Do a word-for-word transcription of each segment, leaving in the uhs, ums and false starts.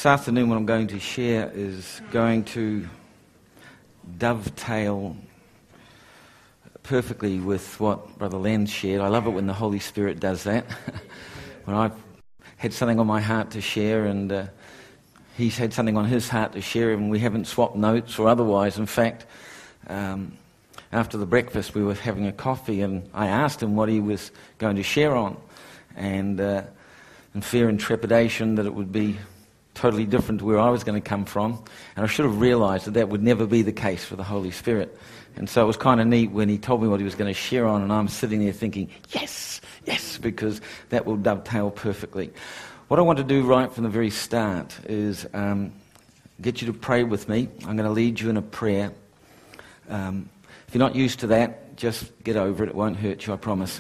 This afternoon what I'm going to share is going to dovetail perfectly with what Brother Len shared. I love it when the Holy Spirit does that. When I've had something on my heart to share and uh, he's had something on his heart to share and we haven't swapped notes or otherwise. In fact, um, after the breakfast we were having a coffee and I asked him what he was going to share on, and uh, in fear and trepidation that it would be totally different to where I was going to come from, and I should have realised that that would never be the case for the Holy Spirit. And so it was kind of neat when he told me what he was going to share on, and I'm sitting there thinking, yes, yes, because that will dovetail perfectly. What I want to do right from the very start is um, get you to pray with me. I'm going to lead you in a prayer. Um, if you're not used to that, just get over it. It won't hurt you, I promise.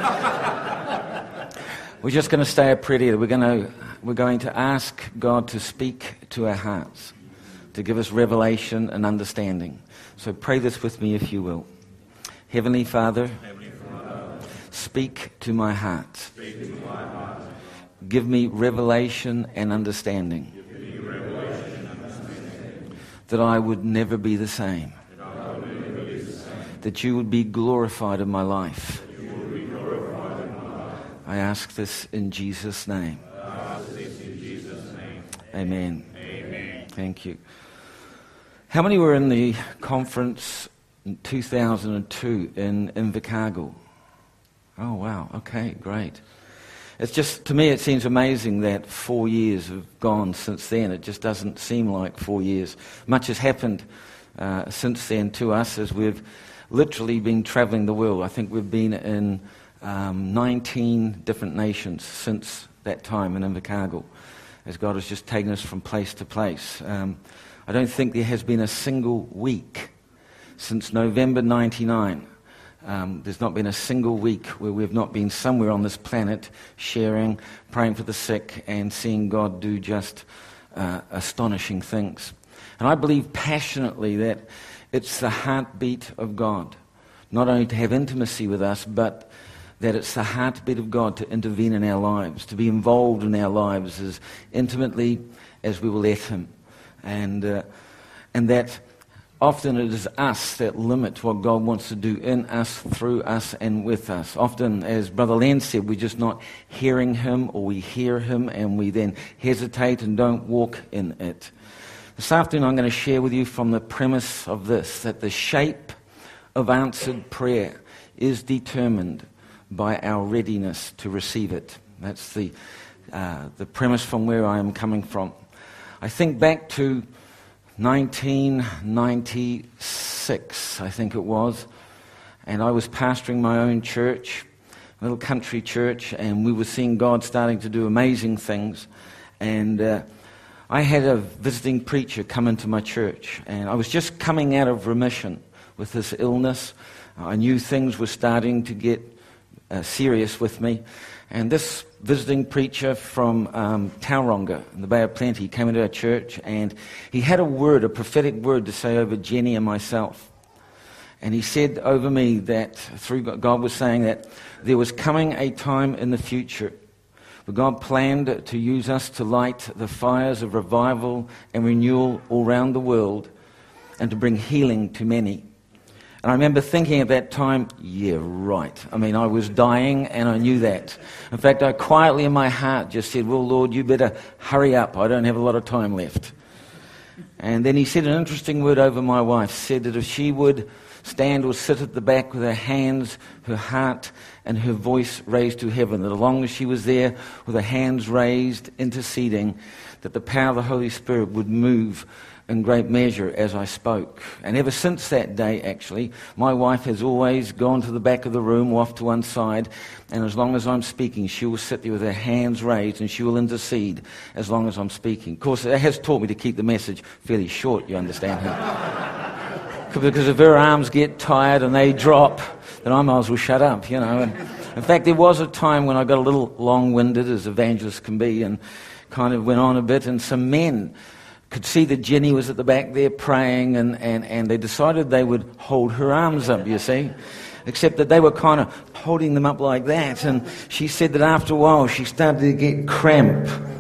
We're just going to stay a prayer together. We're going to we're going to ask God to speak to our hearts, to give us revelation and understanding. So pray this with me if you will. Heavenly Father, Heavenly Father, speak to my heart. Speak to my heart. Give me revelation and understanding. Give me revelation and understanding. That I would never be the same. That I would never be the same. That you would be glorified in my life. That you would be glorified in my life. I ask this in Jesus' name. I ask this in Jesus' name. Amen. Amen. Thank you. How many were in the conference in two thousand two in Invercargill? Oh, wow. Okay, great. It's just, to me, it seems amazing that four years have gone since then. It just doesn't seem like four years. Much has happened uh, since then to us as we've literally been traveling the world. I think we've been in um, nineteen different nations since that time in Invercargill, as God has just taken us from place to place. Um, I don't think there has been a single week since November ninety-nine. Um, there's not been a single week where we've not been somewhere on this planet sharing, praying for the sick, and seeing God do just uh, astonishing things. And I believe passionately that it's the heartbeat of God, not only to have intimacy with us, but that it's the heartbeat of God to intervene in our lives, to be involved in our lives as intimately as we will let Him. And uh, and that often it is us that limit what God wants to do in us, through us, and with us. Often, as Brother Len said, we're just not hearing Him, or we hear Him and we then hesitate and don't walk in it. This afternoon I'm going to share with you from the premise of this, that the shape of answered prayer is determined by our readiness to receive it. That's the uh, the premise from where I am coming from. I think back to nineteen ninety-six, I think it was, and I was pastoring my own church, a little country church, and we were seeing God starting to do amazing things. And uh, I had a visiting preacher come into my church, and I was just coming out of remission with this illness. I knew things were starting to get uh, serious with me, and this visiting preacher from um, Tauranga in the Bay of Plenty came into our church, and he had a word, a prophetic word to say over Jenny and myself. And he said over me that through God, God was saying that there was coming a time in the future where God planned to use us to light the fires of revival and renewal all around the world and to bring healing to many. And I remember thinking at that time, yeah, right. I mean, I was dying and I knew that. In fact, I quietly in my heart just said, well, Lord, you better hurry up. I don't have a lot of time left. And then he said an interesting word over my wife, said that if she would stand or sit at the back with her hands, her heart, and her voice raised to heaven, that as long as she was there with her hands raised, interceding, that the power of the Holy Spirit would move in great measure as I spoke. And ever since that day, actually, my wife has always gone to the back of the room, off to one side, and as long as I'm speaking, she will sit there with her hands raised and she will intercede as long as I'm speaking. Of course, it has taught me to keep the message fairly short, you understand. Because if her arms get tired and they drop, then I might as well shut up, you know. And in fact, there was a time when I got a little long-winded, as evangelists can be, and kind of went on a bit, and some men could see that Jenny was at the back there praying, and, and, and they decided they would hold her arms up, you see. Except that they were kind of holding them up like that, and she said that after a while she started to get cramp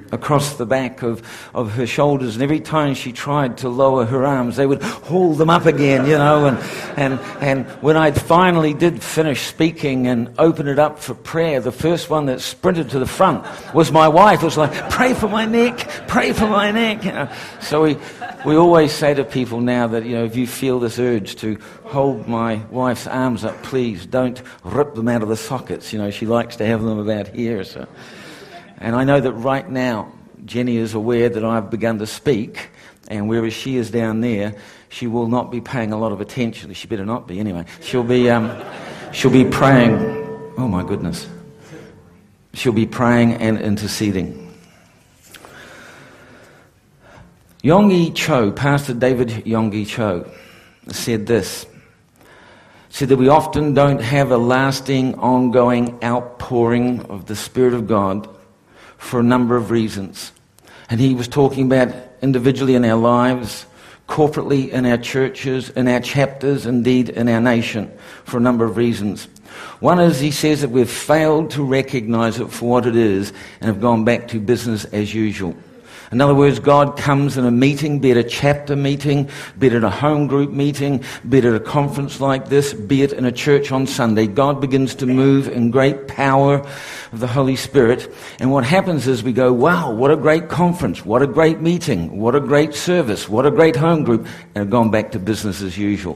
across the back of, of her shoulders, and every time she tried to lower her arms, they would haul them up again, you know, and, and, and when I finally did finish speaking and open it up for prayer, the first one that sprinted to the front was my wife. It was like, pray for my neck, pray for my neck. You know? So we, we always say to people now that, you know, if you feel this urge to hold my wife's arms up, please don't rip them out of the sockets. You know, she likes to have them about here, so... And I know that right now, Jenny is aware that I've begun to speak, and whereas she is down there, she will not be paying a lot of attention. She better not be anyway. She'll be, um, she'll be praying. Oh my goodness. She'll be praying and interceding. Yonggi Cho, Pastor David Yonggi Cho, said this. Said that we often don't have a lasting, ongoing outpouring of the Spirit of God for a number of reasons. And he was talking about individually in our lives, corporately in our churches, in our chapters, indeed in our nation, for a number of reasons. One is, he says, that we've failed to recognize it for what it is and have gone back to business as usual. In other words, God comes in a meeting, be it a chapter meeting, be it at a home group meeting, be it at a conference like this, be it in a church on Sunday. God begins to move in great power of the Holy Spirit. And what happens is we go, wow, what a great conference, what a great meeting, what a great service, what a great home group, and have gone back to business as usual.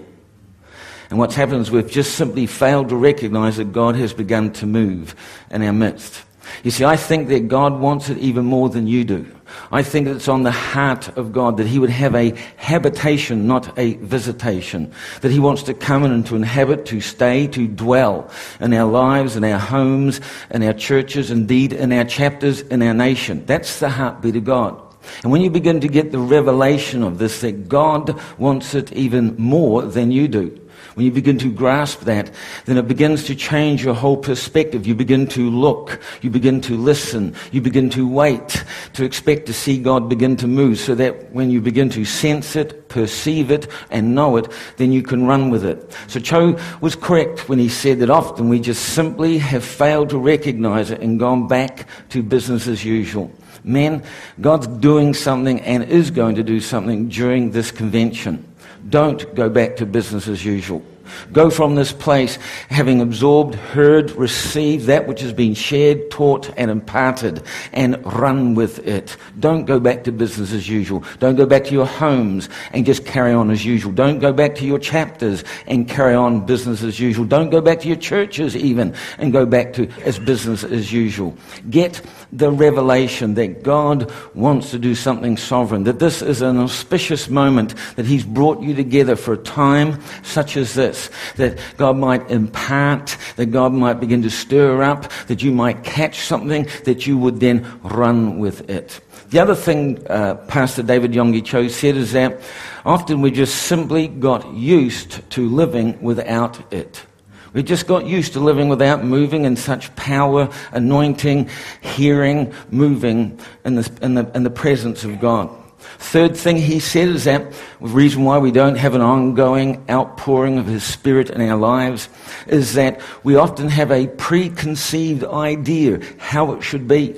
And what's happened is we've just simply failed to recognize that God has begun to move in our midst. You see, I think that God wants it even more than you do. I think it's on the heart of God that he would have a habitation, not a visitation. That he wants to come in and to inhabit, to stay, to dwell in our lives, in our homes, in our churches, indeed in our chapters, in our nation. That's the heartbeat of God. And when you begin to get the revelation of this, that God wants it even more than you do, when you begin to grasp that, then it begins to change your whole perspective. You begin to look, you begin to listen, you begin to wait, to expect to see God begin to move, so that when you begin to sense it, perceive it, and know it, then you can run with it. So Cho was correct when he said that often we just simply have failed to recognize it and gone back to business as usual. Men, God's doing something and is going to do something during this convention. Don't go back to business as usual. Go from this place having absorbed, heard, received that which has been shared, taught, and imparted, and run with it. Don't go back to business as usual. Don't go back to your homes and just carry on as usual. Don't go back to your chapters and carry on business as usual. Don't go back to your churches even and go back to as business as usual. Get the revelation that God wants to do something sovereign, that this is an auspicious moment, that he's brought you together for a time such as this, that God might impart, that God might begin to stir up, that you might catch something, that you would then run with it. The other thing uh, Pastor David Yonggi Cho said is that often we just simply got used to living without it. We just got used to living without moving in such power, anointing, hearing, moving in the, in the, in the presence of God. Third thing he said is that the reason why we don't have an ongoing outpouring of his Spirit in our lives is that we often have a preconceived idea how it should be,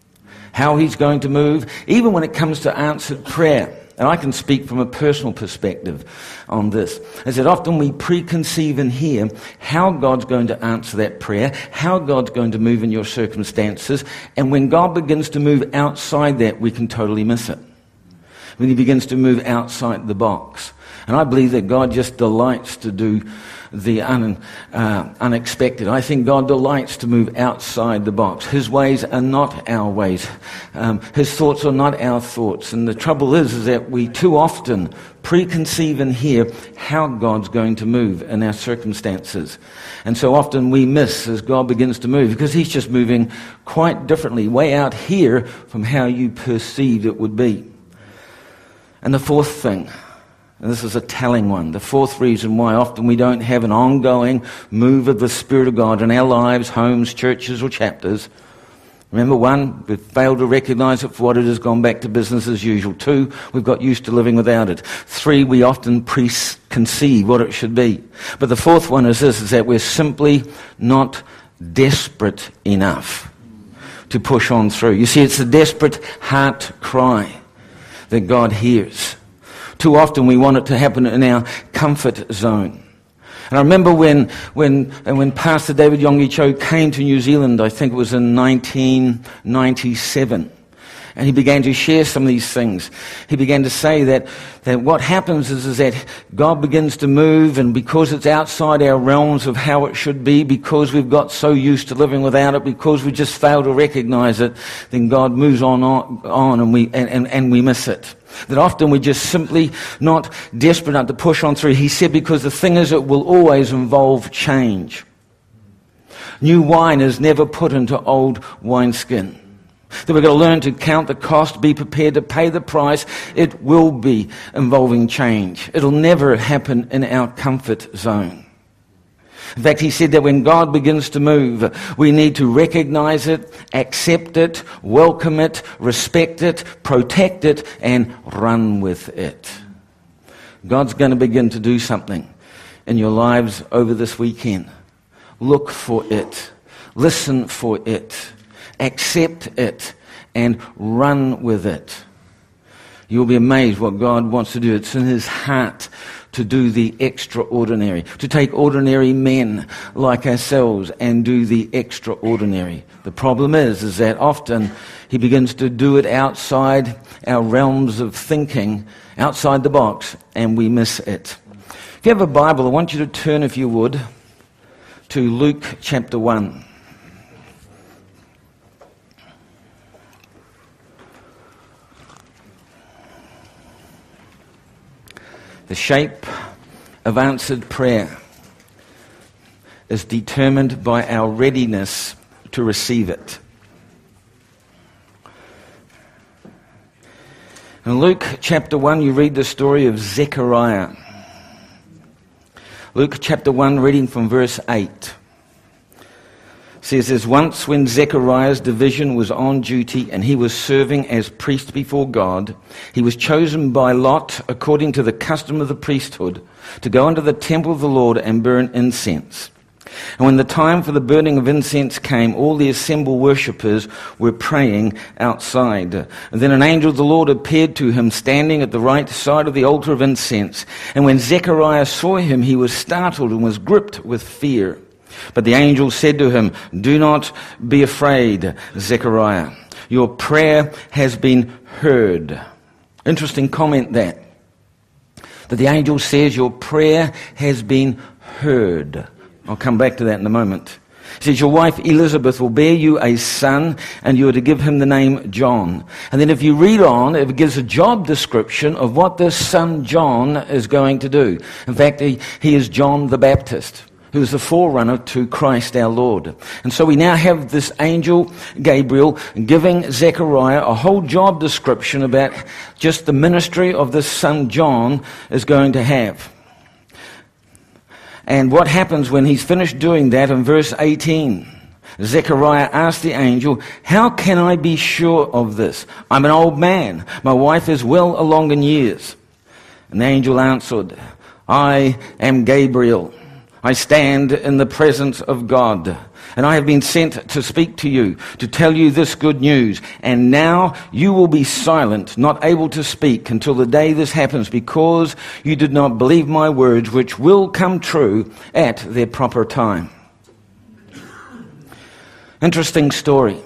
how he's going to move, even when it comes to answered prayer. And I can speak from a personal perspective on this, is that often we preconceive in here how God's going to answer that prayer, how God's going to move in your circumstances, and when God begins to move outside that, we can totally miss it. When he begins to move outside the box. And I believe that God just delights to do the un, uh, unexpected. I think God delights to move outside the box. His ways are not our ways. Um, his thoughts are not our thoughts. And the trouble is, is that we too often preconceive in here how God's going to move in our circumstances. And so often we miss as God begins to move, because he's just moving quite differently, way out here from how you perceived it would be. And the fourth thing, and this is a telling one, the fourth reason why often we don't have an ongoing move of the Spirit of God in our lives, homes, churches, or chapters. Remember, one, we've failed to recognize it for what it is, gone back to business as usual. Two, we've got used to living without it. Three, we often preconceive what it should be. But the fourth one is this, is that we're simply not desperate enough. to push on through. You see, it's a desperate heart cry that God hears. Too often we want it to happen in our comfort zone. And I remember when when when Pastor David Yonggi Cho came to New Zealand, I think it was in nineteen ninety-seven, and he began to share some of these things. He began to say that, that what happens is, is that God begins to move, and because it's outside our realms of how it should be, because we've got so used to living without it, because we just fail to recognize it, then God moves on on, on and we and, and, and we miss it. That often we're just simply not desperate enough to push on through. He said, because the thing is, it will always involve change. New wine is never put into old wineskin. That we've got to learn to count the cost, be prepared to pay the price. It will be involving change. It'll never happen in our comfort zone. In fact, he said that when God begins to move, we need to recognize it, accept it, welcome it, respect it, protect it, and run with it. God's going to begin to do something in your lives over this weekend. Look for it. Listen for it. Accept it and run with it. You'll be amazed what God wants to do. It's in his heart to do the extraordinary, to take ordinary men like ourselves and do the extraordinary. The problem is, is that often he begins to do it outside our realms of thinking, outside the box, and we miss it. If you have a Bible, I want you to turn, if you would, to Luke chapter one. The shape of answered prayer is determined by our readiness to receive it. In Luke chapter one, you read the story of Zechariah. Luke chapter one, reading from verse eight. Says this, once when Zechariah's division was on duty and he was serving as priest before God, he was chosen by lot, according to the custom of the priesthood, to go into the temple of the Lord and burn incense. And when the time for the burning of incense came, all the assembled worshippers were praying outside. And then an angel of the Lord appeared to him, standing at the right side of the altar of incense. And when Zechariah saw him, he was startled and was gripped with fear. But the angel said to him, do not be afraid, Zechariah. Your prayer has been heard. Interesting comment that. That the angel says your prayer has been heard. I'll come back to that in a moment. He says, your wife Elizabeth will bear you a son, and you are to give him the name John. And then if you read on, it gives a job description of what this son John is going to do. In fact, he, he is John the Baptist, who is the forerunner to Christ our Lord. And so we now have this angel, Gabriel, giving Zechariah a whole job description about just the ministry of this son John is going to have. And what happens when he's finished doing that in verse eighteen? Zechariah asked the angel, how can I be sure of this? I'm an old man. My wife is well along in years. And the angel answered, I am Gabriel. I stand in the presence of God, and I have been sent to speak to you, to tell you this good news. And now you will be silent, not able to speak until the day this happens, because you did not believe my words, which will come true at their proper time. Interesting story.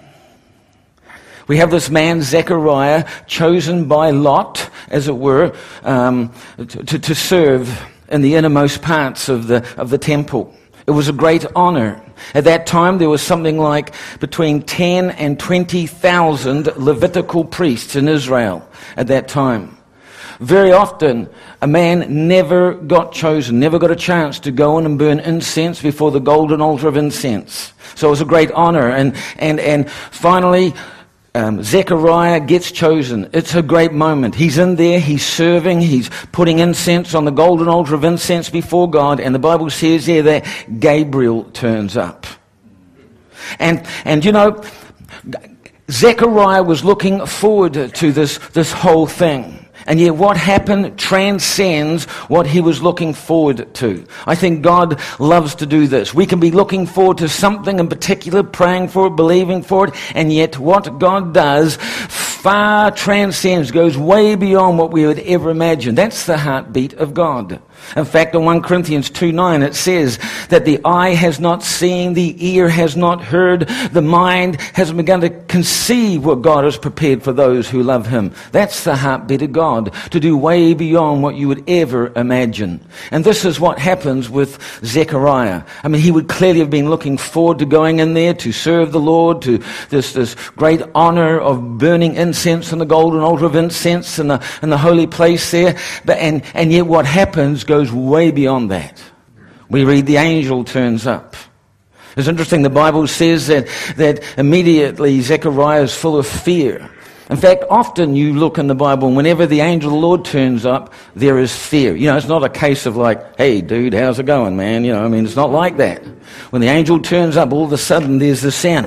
We have this man, Zechariah, chosen by lot, as it were, um, to, to serve in the innermost parts of the of the temple. It was a great honor. At that time, there was something like between ten and twenty thousand Levitical priests in Israel at that time. Very often, a man never got chosen, never got a chance to go in and burn incense before the golden altar of incense. So it was a great honor. And, and, and finally, Um, Zechariah gets chosen. It's a great moment. He's in there, he's serving, he's putting incense on the golden altar of incense before God, and the Bible says there that Gabriel turns up. And, and you know, Zechariah was looking forward to this, this whole thing. And yet what happened transcends what he was looking forward to. I think God loves to do this. We can be looking forward to something in particular, praying for it, believing for it, and yet what God does far transcends, goes way beyond what we would ever imagine. That's the heartbeat of God. In fact, in First Corinthians two nine, it says that the eye has not seen, the ear has not heard, the mind hasn't begun to conceive what God has prepared for those who love him. That's the heartbeat of God, to do way beyond what you would ever imagine. And this is what happens with Zechariah. I mean, he would clearly have been looking forward to going in there to serve the Lord, to this, this great honor of burning incense on the golden altar of incense in the, in the holy place there. But, and, and yet what happens goes way beyond that. We read the angel turns up. It's interesting, the Bible says that, that immediately Zechariah is full of fear. In fact, often you look in the Bible and whenever the angel of the Lord turns up, there is fear. You know, it's not a case of like, hey dude, how's it going, man? You know, I mean, it's not like that. When the angel turns up, all of a sudden there's this sound.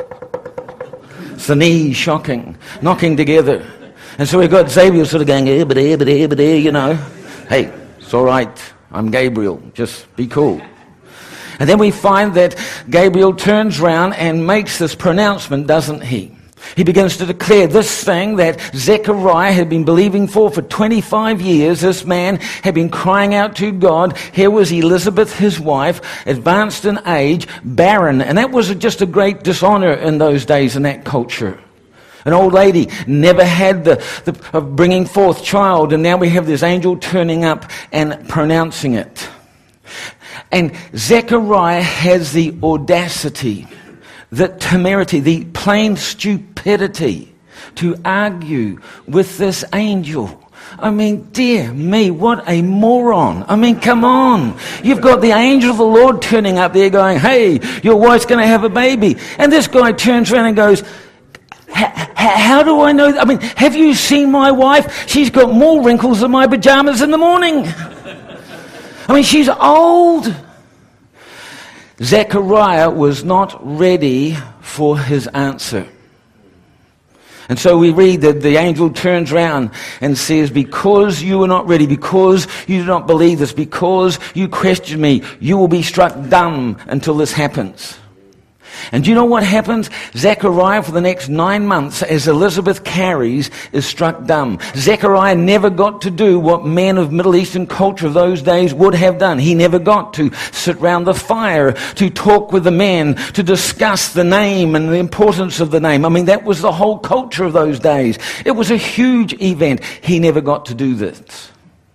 It's the knees shocking, knocking together. And so we've got Xavier sort of going, eh, but eh, but eh, but eh, you know. Hey, it's all right, I'm Gabriel, just be cool. And then we find that Gabriel turns around and makes this pronouncement, doesn't he? He begins to declare this thing that Zechariah had been believing for for twenty-five years. This man had been crying out to God. Here was Elizabeth, his wife, advanced in age, barren. And that was just a great dishonor in those days in that culture. An old lady never had the, the of bringing forth child, and now we have this angel turning up and pronouncing it. And Zechariah has the audacity, the temerity, the plain stupidity to argue with this angel. I mean, dear me, what a moron. I mean, come on. You've got the angel of the Lord turning up there going, hey, your wife's going to have a baby. And this guy turns around and goes, how do I know? I mean, have you seen my wife? She's got more wrinkles than my pajamas in the morning. I mean, she's old. Zechariah was not ready for his answer. And so we read that the angel turns around and says, because you are not ready, because you do not believe this, because you question me, you will be struck dumb until this happens. And do you know what happens? Zechariah, for the next nine months, as Elizabeth carries, is struck dumb. Zechariah never got to do what men of Middle Eastern culture of those days would have done. He never got to sit round the fire, to talk with the men, to discuss the name and the importance of the name. I mean, that was the whole culture of those days. It was a huge event. He never got to do this.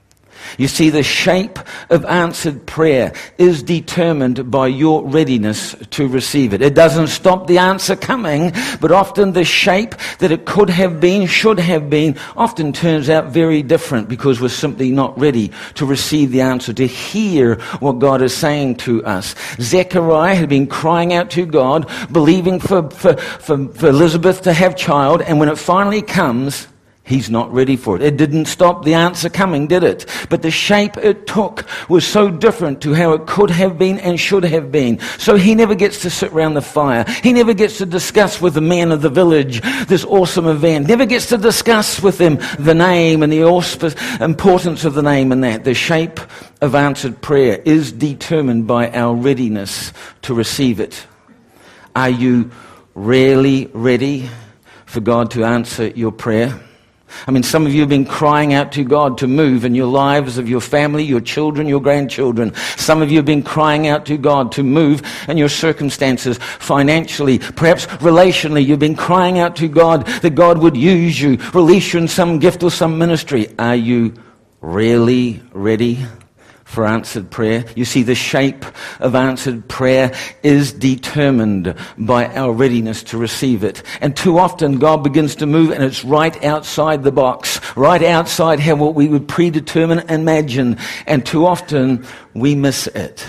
You see, the shape of answered prayer is determined by your readiness to receive it. It doesn't stop the answer coming, but often the shape that it could have been, should have been, often turns out very different because we're simply not ready to receive the answer, to hear what God is saying to us. Zechariah had been crying out to God, believing for, for, for, for Elizabeth to have child, and when it finally comes, he's not ready for it. It didn't stop the answer coming, did it? But the shape it took was so different to how it could have been and should have been. So he never gets to sit around the fire. He never gets to discuss with the men of the village this awesome event. Never gets to discuss with them the name and the auspice, importance of the name and that. The shape of answered prayer is determined by our readiness to receive it. Are you really ready for God to answer your prayer? I mean, some of you have been crying out to God to move in your lives of your family, your children, your grandchildren. Some of you have been crying out to God to move in your circumstances financially, perhaps relationally. You've been crying out to God that God would use you, release you in some gift or some ministry. Are you really ready for answered prayer? You see, the shape of answered prayer is determined by our readiness to receive it. And too often God begins to move and it's right outside the box, right outside how what we would predetermine and imagine. And too often we miss it.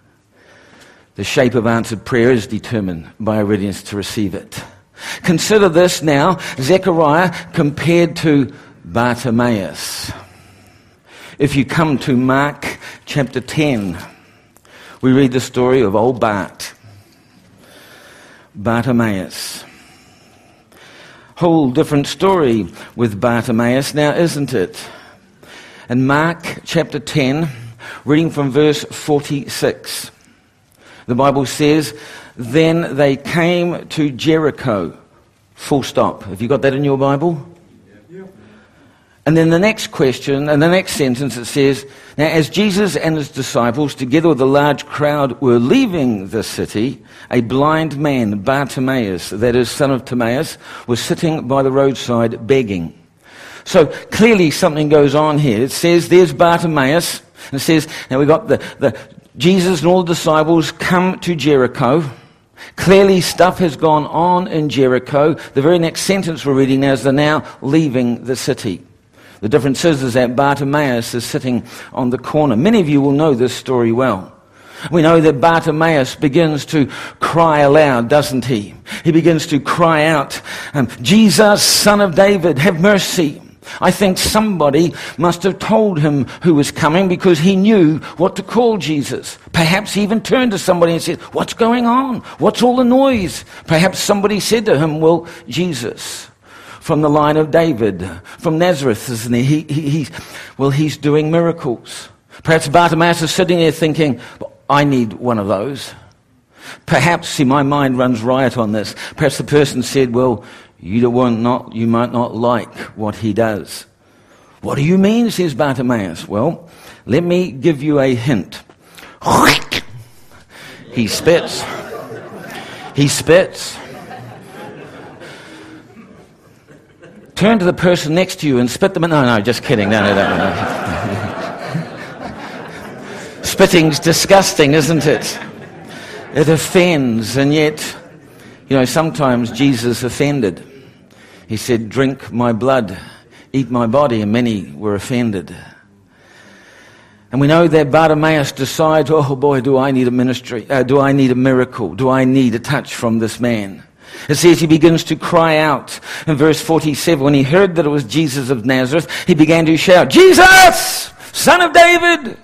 The shape of answered prayer is determined by our readiness to receive it. Consider this now, Zechariah compared to Bartimaeus. If you come to Mark chapter ten, we read the story of old Bart, Bartimaeus. Whole different story with Bartimaeus now, isn't it? In Mark chapter ten, reading from verse forty-six, the Bible says, "Then they came to Jericho." Full stop. Have you got that in your Bible? And then the next question, and the next sentence, it says, "Now as Jesus and his disciples, together with a large crowd, were leaving the city, a blind man, Bartimaeus, that is, son of Timaeus, was sitting by the roadside begging." So clearly something goes on here. It says there's Bartimaeus, and it says, now we've got the, the Jesus and all the disciples come to Jericho. Clearly stuff has gone on in Jericho. The very next sentence we're reading now is they're now leaving the city. The difference is, is that Bartimaeus is sitting on the corner. Many of you will know this story well. We know that Bartimaeus begins to cry aloud, doesn't he? He begins to cry out, um, "Jesus, Son of David, have mercy." I think somebody must have told him who was coming, because he knew what to call Jesus. Perhaps he even turned to somebody and said, "What's going on? What's all the noise?" Perhaps somebody said to him, "Well, Jesus, from the line of David, from Nazareth, isn't he? He, he he's, well, he's doing miracles." Perhaps Bartimaeus is sitting there thinking, "I need one of those." Perhaps, see, my mind runs riot on this. Perhaps the person said, "Well, you don't not, you might not like what he does." "What do you mean?" says Bartimaeus. "Well, let me give you a hint." He spits. He spits. Turn to the person next to you and spit them in. No, no, just kidding. No, no, no, no. Spitting's disgusting, isn't it? It offends, and yet, you know, sometimes Jesus offended. He said, "Drink my blood, eat my body," and many were offended. And we know that Bartimaeus decides, "Oh boy, do I need a ministry, uh, do I need a miracle, do I need a touch from this man?" It says he begins to cry out in verse forty-seven. When he heard that it was Jesus of Nazareth, he began to shout, "Jesus, Son of David!"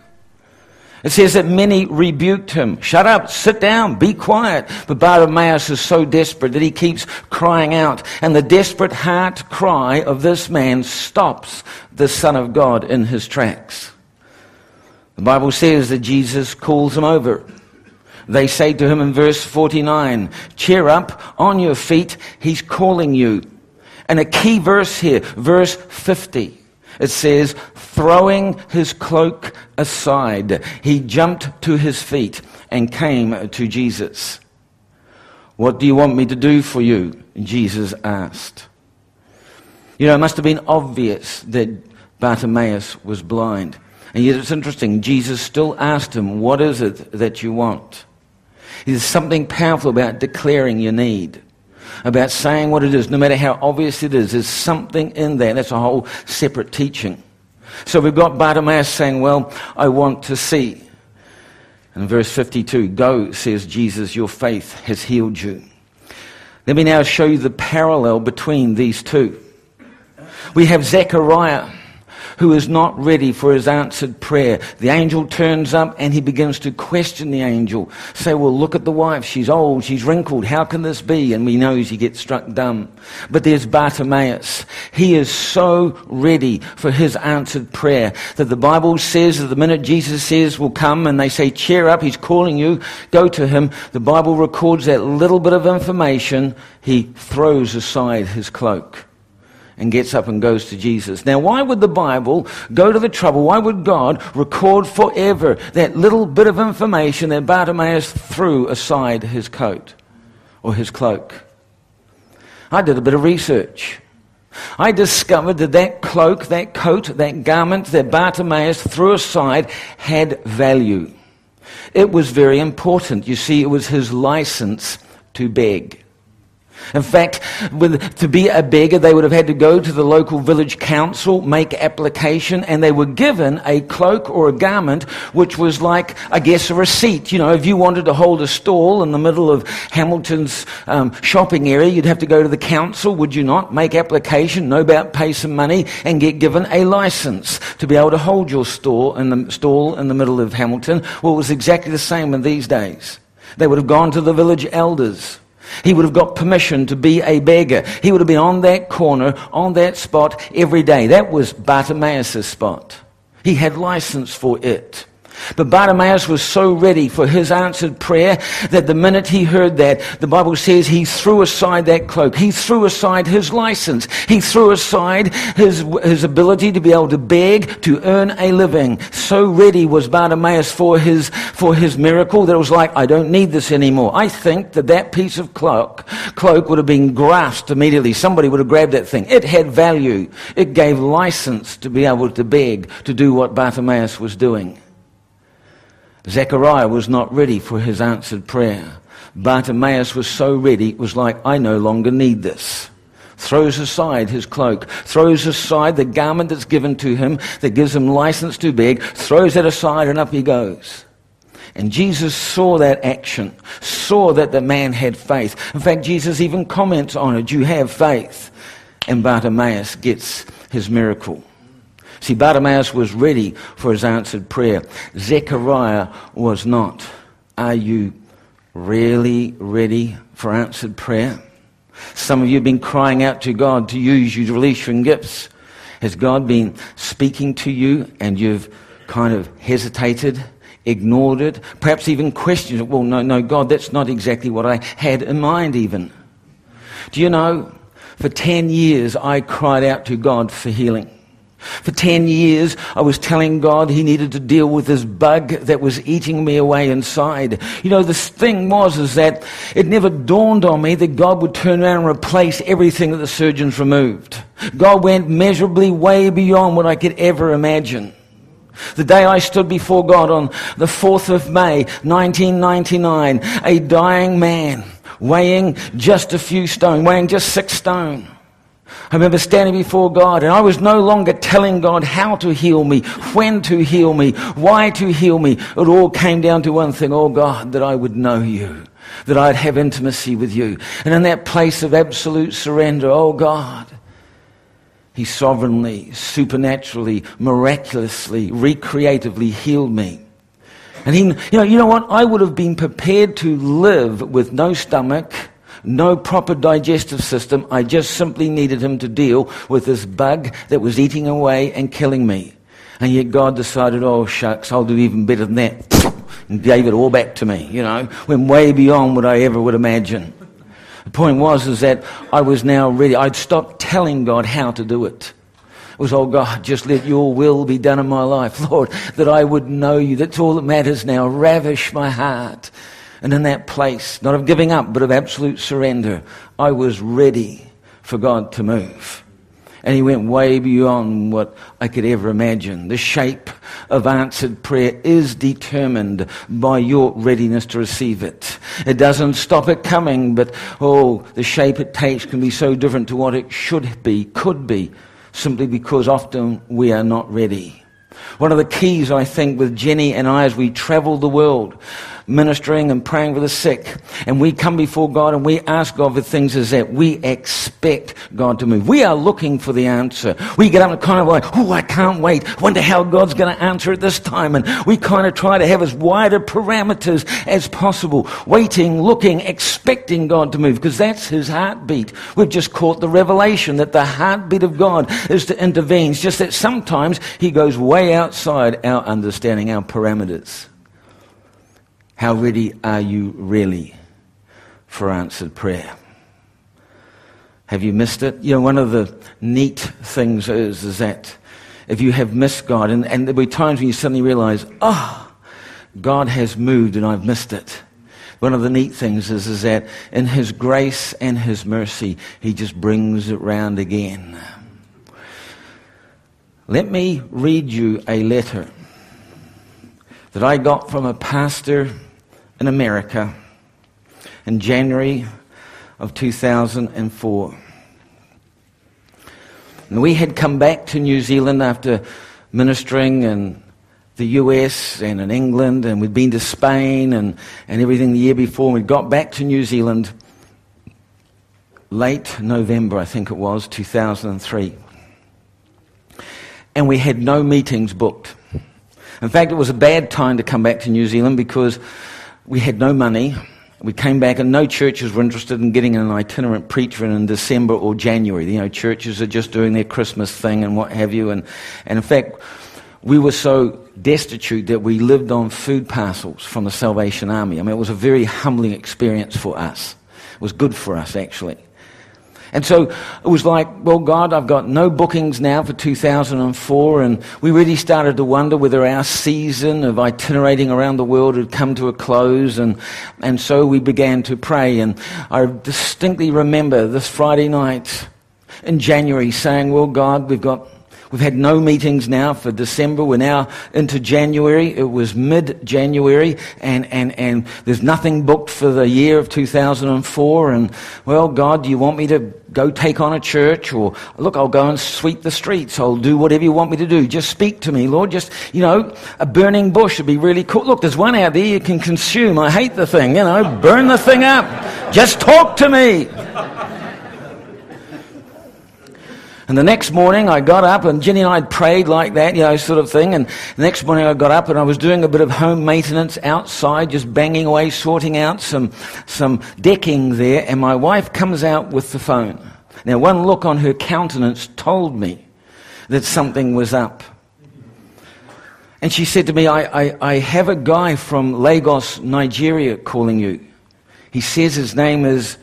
It says that many rebuked him. "Shut up, sit down, be quiet." But Bartimaeus is so desperate that he keeps crying out. And the desperate heart cry of this man stops the Son of God in his tracks. The Bible says that Jesus calls him over. They say to him in verse forty-nine, "Cheer up, on your feet, he's calling you." And a key verse here, verse fifty. It says, throwing his cloak aside, he jumped to his feet and came to Jesus. "What do you want me to do for you?" Jesus asked. You know, it must have been obvious that Bartimaeus was blind. And yet it's interesting, Jesus still asked him, "What is it that you want?" There's something powerful about declaring your need, about saying what it is, no matter how obvious it is. There's something in there. That's a whole separate teaching. So we've got Bartimaeus saying, "Well, I want to see." In verse fifty-two, "Go," says Jesus, "your faith has healed you." Let me now show you the parallel between these two. We have Zechariah, who is not ready for his answered prayer. The angel turns up and he begins to question the angel. Say, "Well, look at the wife. She's old. She's wrinkled. How can this be?" And we know he gets struck dumb. But there's Bartimaeus. He is so ready for his answered prayer that the Bible says that the minute Jesus says, "Will come," and they say, "Cheer up, he's calling you, go to him," the Bible records that little bit of information. He throws aside his cloak and gets up and goes to Jesus. Now, why would the Bible go to the trouble? Why would God record forever that little bit of information that Bartimaeus threw aside his coat or his cloak? I did a bit of research. I discovered that that cloak, that coat, that garment that Bartimaeus threw aside had value. It was very important. You see, it was his license to beg. In fact, with, to be a beggar, they would have had to go to the local village council, make application, and they were given a cloak or a garment, which was like, I guess, a receipt. You know, if you wanted to hold a stall in the middle of Hamilton's um, shopping area, you'd have to go to the council, would you not? Make application, no doubt pay some money, and get given a license to be able to hold your stall in the stall in the middle of Hamilton. Well, it was exactly the same in these days. They would have gone to the village elders. He would have got permission to be a beggar. He would have been on that corner, on that spot every day. That was Bartimaeus' spot. He had license for it. But Bartimaeus was so ready for his answered prayer that the minute he heard that, the Bible says he threw aside that cloak. He threw aside his license. He threw aside his, his ability to be able to beg, to earn a living. So ready was Bartimaeus for his, for his miracle that it was like, I don't need this anymore. I think that that piece of cloak, cloak would have been grasped immediately. Somebody would have grabbed that thing. It had value. It gave license to be able to beg, to do what Bartimaeus was doing. Zechariah was not ready for his answered prayer. Bartimaeus was so ready, it was like, I no longer need this. Throws aside his cloak, throws aside the garment that's given to him, that gives him license to beg, throws it aside and up he goes. And Jesus saw that action, saw that the man had faith. In fact, Jesus even comments on it, you have faith. And Bartimaeus gets his miracle. See, Bartimaeus was ready for his answered prayer. Zechariah was not. Are you really ready for answered prayer? Some of you have been crying out to God to use you to release your gifts. Has God been speaking to you and you've kind of hesitated, ignored it, perhaps even questioned it? Well, no, no, God, that's not exactly what I had in mind even. Do you know, for ten years I cried out to God for healing. For ten years, I was telling God he needed to deal with this bug that was eating me away inside. You know, the thing was is that it never dawned on me that God would turn around and replace everything that the surgeons removed. God went measurably way beyond what I could ever imagine. The day I stood before God on the fourth of May, nineteen ninety-nine, a dying man, weighing just a few stone, weighing just six stone. I remember standing before God and I was no longer telling God how to heal me, when to heal me, why to heal me. It all came down to one thing, oh God, that I would know you, that I'd have intimacy with you. And in that place of absolute surrender, oh God, he sovereignly, supernaturally, miraculously, recreatively healed me. And he, you know, you know what? I would have been prepared to live with no stomach, no proper digestive system. I just simply needed him to deal with this bug that was eating away and killing me. And yet God decided, oh shucks, I'll do even better than that. And gave it all back to me, you know. Went way beyond what I ever would imagine. The point was is that I was now ready. I'd stopped telling God how to do it. It was, oh God, just let your will be done in my life, Lord, that I would know you. That's all that matters now. Ravish my heart. And in that place, not of giving up, but of absolute surrender, I was ready for God to move. And he went way beyond what I could ever imagine. The shape of answered prayer is determined by your readiness to receive it. It doesn't stop it coming, but oh, the shape it takes can be so different to what it should be, could be, simply because often we are not ready. One of the keys, I think, with Jenny and I as we travel the world, ministering and praying for the sick, and we come before God and we ask God for things, is that we expect God to move. We are looking for the answer. We get up and kind of like, oh, I can't wait. Wonder how God's going to answer it this time. And we kind of try to have as wider parameters as possible, waiting, looking, expecting God to move, because that's his heartbeat. We've just caught the revelation that the heartbeat of God is to intervene. It's just that sometimes he goes way outside our understanding, our parameters. How ready are you really for answered prayer? Have you missed it? You know, one of the neat things is, is that if you have missed God, and, and there'll be times when you suddenly realize, oh, God has moved and I've missed it. One of the neat things is, is that in his grace and his mercy, he just brings it round again. Let me read you a letter that I got from a pastor in America in January of two thousand four. And we had come back to New Zealand after ministering in the U S and in England, and we'd been to Spain and, and everything the year before. We got back to New Zealand late November, I think it was, two thousand three. And we had no meetings booked. In fact, it was a bad time to come back to New Zealand because we had no money We came back and no churches were interested in getting an itinerant preacher in, in December or January. You know, churches are just doing their Christmas thing and what have you. And, and in fact, we were so destitute that we lived on food parcels from the Salvation Army. I mean, it was a very humbling experience for us. It was good for us, actually. And so it was like, well, God, I've got no bookings now for two thousand four, and we really started to wonder whether our season of itinerating around the world had come to a close, and, and so we began to pray. And I distinctly remember this Friday night in January saying, well, God, we've got... We've had no meetings now for December. We're now into January. It was mid-January, and, and, and there's nothing booked for the year of two thousand four. And, well, God, do you want me to go take on a church? Or, look, I'll go and sweep the streets. I'll do whatever you want me to do. Just speak to me, Lord. Just, you know, a burning bush would be really cool. Look, there's one out there you can consume. I hate the thing, you know. Burn the thing up. Just talk to me. And the next morning I got up, and Jenny and I had prayed like that, you know, sort of thing. And the next morning I got up and I was doing a bit of home maintenance outside, just banging away, sorting out some, some decking there. And my wife comes out with the phone. Now, one look on her countenance told me that something was up. And she said to me, I, I, I have a guy from Lagos, Nigeria calling you. He says his name is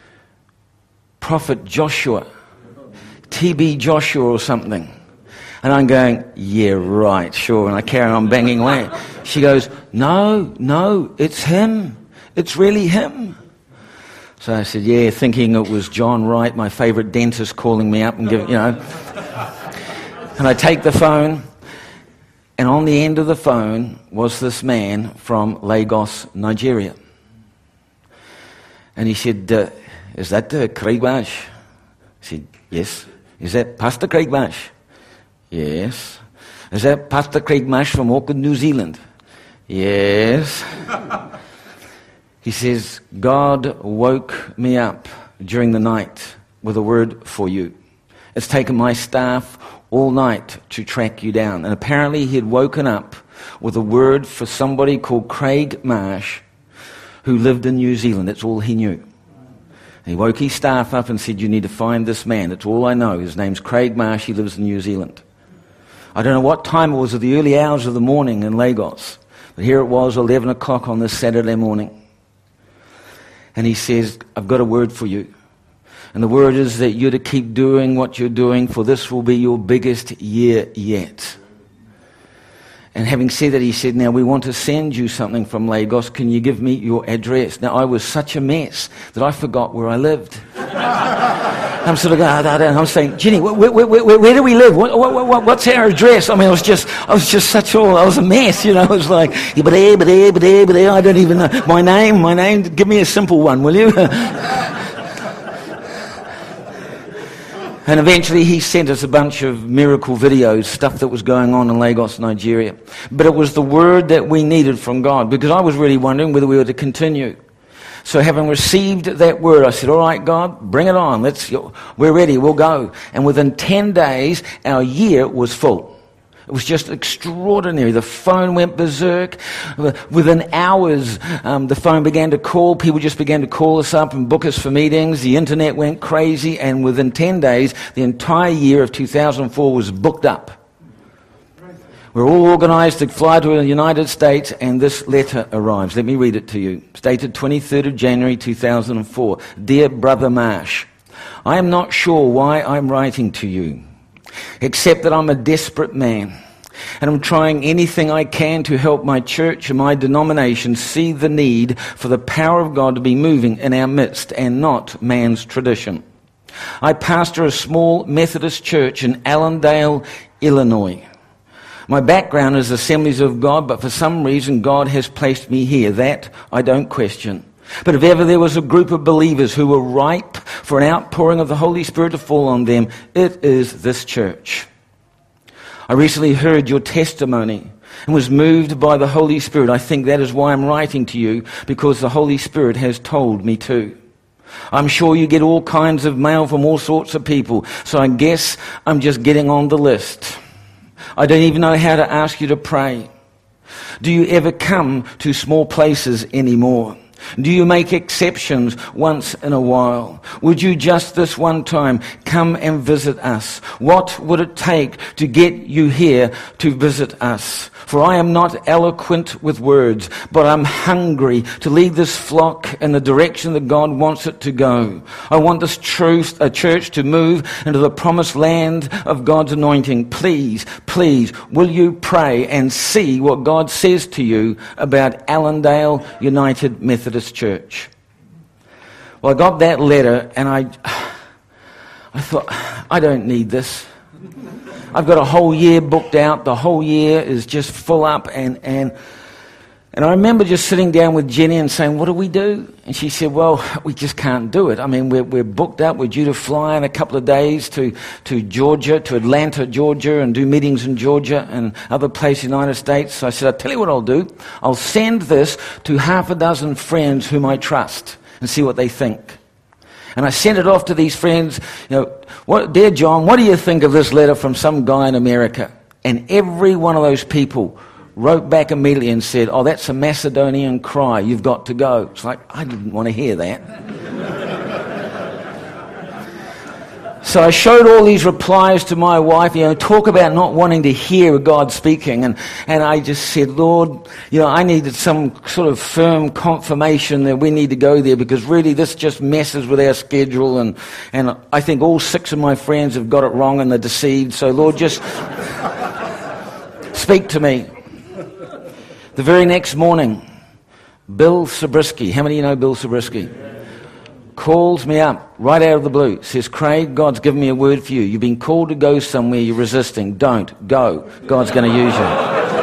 Prophet Joshua. T B Joshua or something. And I'm going, yeah, right, sure. And I carry on banging away. She goes, no, no, it's him. It's really him. So I said, yeah, thinking it was John Wright, my favourite dentist, calling me up and giving, you know. And I take the phone, and on the end of the phone was this man from Lagos, Nigeria. And he said, uh, is that uh, Craig Bash? I said, yes. Is that Pastor Craig Bash? Yes. Is that Pastor Craig Bash from Auckland, New Zealand? Yes. He says, God woke me up during the night with a word for you. It's taken my staff all night to track you down. And apparently he had woken up with a word for somebody called Craig Marsh who lived in New Zealand. That's all he knew. He woke his staff up and said, you need to find this man. That's all I know. His name's Craig Marsh. He lives in New Zealand. I don't know what time it was at the early hours of the morning in Lagos. But here it was, eleven o'clock on this Saturday morning. And he says, I've got a word for you. And the word is that you're to keep doing what you're doing, for this will be your biggest year yet. And having said that, he said, now we want to send you something from Lagos. Can you give me your address? Now, I was such a mess that I forgot where I lived. I'm sort of going, I don't know. I'm saying, Jenny, where, where, where, where do we live? What, what, what, what's our address? I mean, I was just, I was just such all, I was a mess, you know. I was like, I don't even know. My name, my name, give me a simple one, will you? And eventually he sent us a bunch of miracle videos, stuff that was going on in Lagos, Nigeria. But it was the word that we needed from God, because I was really wondering whether we were to continue. So having received that word, I said, all right, God, bring it on. Let's, we're ready, we'll go. And within ten days, our year was full. It was just extraordinary. The phone went berserk. Within hours, um, the phone began to call. People just began to call us up and book us for meetings. The internet went crazy. And within ten days, the entire year of two thousand four was booked up. We're all organised to fly to the United States, and this letter arrives. Let me read it to you. It's dated twenty-third of January two thousand four. Dear Brother Marsh, I am not sure why I'm writing to you, except that I'm a desperate man, and I'm trying anything I can to help my church and my denomination see the need for the power of God to be moving in our midst and not man's tradition. I pastor a small Methodist church in Allendale, Illinois. My background is Assemblies of God, but for some reason God has placed me here. That I don't question. But if ever there was a group of believers who were ripe for an outpouring of the Holy Spirit to fall on them, it is this church. I recently heard your testimony and was moved by the Holy Spirit. I think that is why I'm writing to you, because the Holy Spirit has told me to. I'm sure you get all kinds of mail from all sorts of people, so I guess I'm just getting on the list. I don't even know how to ask you to pray. Do you ever come to small places anymore? Do you make exceptions once in a while? Would you just this one time come and visit us? What would it take to get you here to visit us? For I am not eloquent with words, but I'm hungry to lead this flock in the direction that God wants it to go. I want this truth, a church to move into the promised land of God's anointing. Please, please, will you pray and see what God says to you about Allendale United Methodist Church? Well, I got that letter and I, I thought, I don't need this. I've got a whole year booked out. The whole year is just full up. And, and, and I remember just sitting down with Jenny and saying, what do we do? And she said, well, we just can't do it. I mean, we're, we're booked up. We're due to fly in a couple of days to, to Georgia, to Atlanta, Georgia, and do meetings in Georgia and other places in the United States. So I said, I'll tell you what I'll do. I'll send this to half a dozen friends whom I trust and see what they think. And I sent it off to these friends, you know, what, dear John, what do you think of this letter from some guy in America? And every one of those people wrote back immediately and said, oh, that's a Macedonian cry, you've got to go. It's like, I didn't want to hear that. So I showed all these replies to my wife, you know, talk about not wanting to hear God speaking. And, and I just said, Lord, you know, I needed some sort of firm confirmation that we need to go there because really this just messes with our schedule. And, and I think all six of my friends have got it wrong and they're deceived. So Lord, just speak to me. The very next morning, Bill Zabriskie, how many of you know Bill Zabriskie? Calls me up right out of the blue, says, Craig, God's given me a word for you. You've been called to go somewhere, you're resisting. Don't. Go. God's going to use you.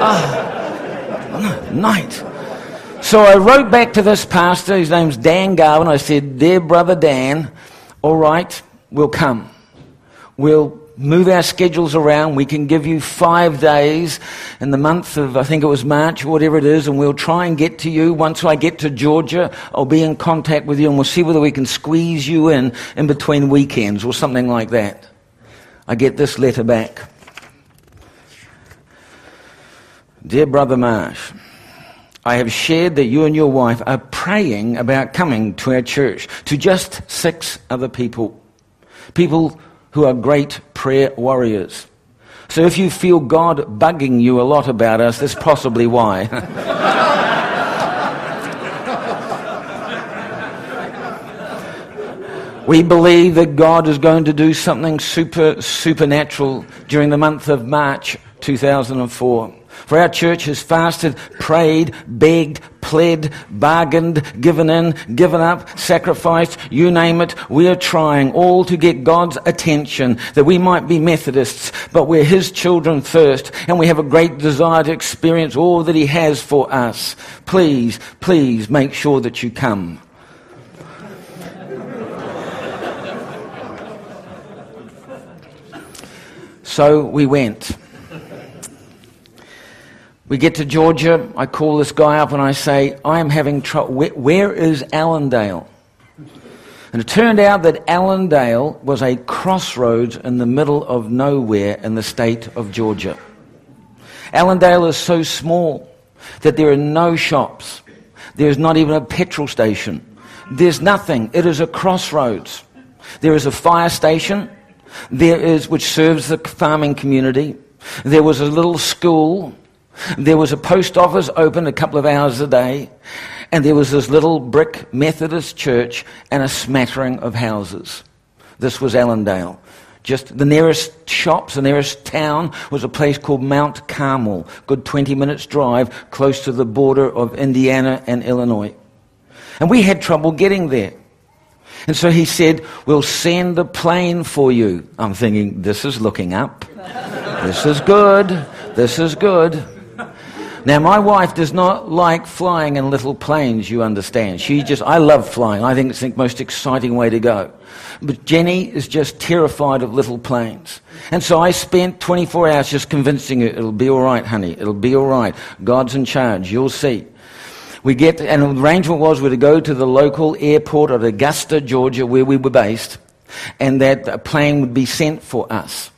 Ah, night. So I wrote back to this pastor, his name's Dan Garvin. I said, dear brother Dan, all right, we'll come. We'll move our schedules around. We can give you five days in the month of, I think it was March or whatever it is, and we'll try and get to you. Once I get to Georgia, I'll be in contact with you and we'll see whether we can squeeze you in in between weekends or something like that. I get this letter back. Dear Brother Marsh, I have shared that you and your wife are praying about coming to our church, to just six other people. People who are great prayer warriors. So if you feel God bugging you a lot about us, that's possibly why. We believe that God is going to do something super, supernatural during the month of March two thousand four. For our church has fasted, prayed, begged, pled, bargained, given in, given up, sacrificed, you name it. We are trying all to get God's attention, that we might be Methodists, but we're His children first, and we have a great desire to experience all that He has for us. Please, please make sure that you come. So we went. We get to Georgia, I call this guy up and I say, I am having trouble. Where, where is Allendale? And it turned out that Allendale was a crossroads in the middle of nowhere in the state of Georgia. Allendale is so small that there are no shops. There's not even a petrol station. There's nothing. It is a crossroads. There is a fire station, there is, which serves the farming community. There was a little school. There was a post office open a couple of hours a day, and there was this little brick Methodist church and a smattering of houses. This was Allendale. Just the nearest shops, the nearest town was a place called Mount Carmel, good twenty minutes drive, close to the border of Indiana and Illinois. And we had trouble getting there. And so he said, we'll send a plane for you. I'm thinking, this is looking up. This is good. This is good. Now, my wife does not like flying in little planes, you understand. She just, I love flying. I think it's the most exciting way to go. But Jenny is just terrified of little planes. And so I spent twenty-four hours just convincing her, it'll be all right, honey. It'll be all right. God's in charge. You'll see. We get, and the arrangement was we're to go to the local airport at Augusta, Georgia, where we were based, and that a plane would be sent for us.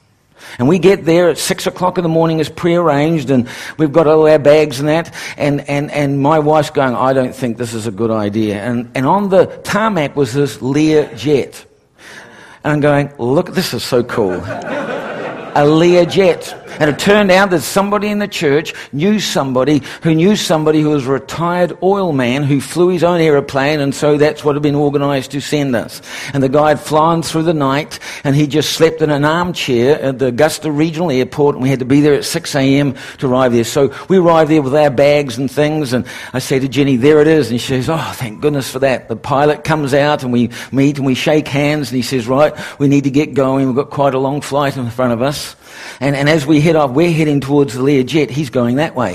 And we get there at six o'clock in the morning as prearranged, and we've got all our bags and that, and, and, and my wife's going, I don't think this is a good idea. And, and on the tarmac was this Lear jet. And I'm going, look, this is so cool. A Lear jet. And it turned out that somebody in the church knew somebody who knew somebody who was a retired oil man who flew his own aeroplane, and so that's what had been organised to send us. And the guy had flown through the night, and he just slept in an armchair at the Augusta Regional Airport, and we had to be there at six a.m. to arrive there. So we arrived there with our bags and things, and I say to Jenny, there it is. And she says, oh, thank goodness for that. The pilot comes out, and we meet, and we shake hands, and he says, right, we need to get going. We've got quite a long flight in front of us. And, and as we head off, we're heading towards the Lear jet. He's going that way.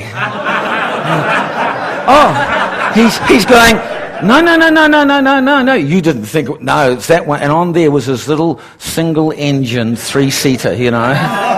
oh, he's he's going, no, no, no, no, no, no, no, no, no. You didn't think, no, it's that one. And on there was this little single-engine three-seater, you know.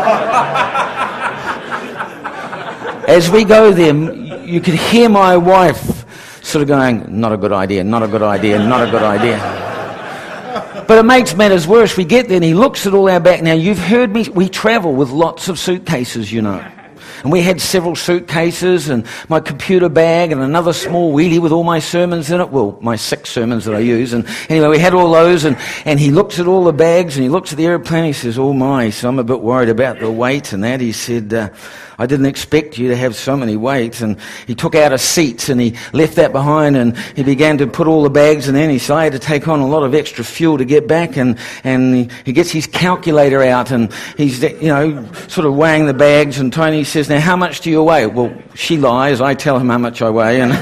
As we go there, you could hear my wife sort of going, not a good idea, not a good idea, not a good idea. But it makes matters worse. We get there and he looks at all our back. Now, you've heard me, we travel with lots of suitcases, you know. And we had several suitcases and my computer bag and another small wheelie with all my sermons in it. Well, my six sermons that I use. And anyway, we had all those, and, and he looks at all the bags and he looks at the airplane. He says, oh my, so I'm a bit worried about the weight and that. He said, uh, I didn't expect you to have so many weights. And he took out a seat and he left that behind, and he began to put all the bags in there, and he said, I had to take on a lot of extra fuel to get back. And, and he, he gets his calculator out and he's, you know, sort of weighing the bags, and Tony says, now how much do you weigh? Well, she lies, I tell him how much I weigh. And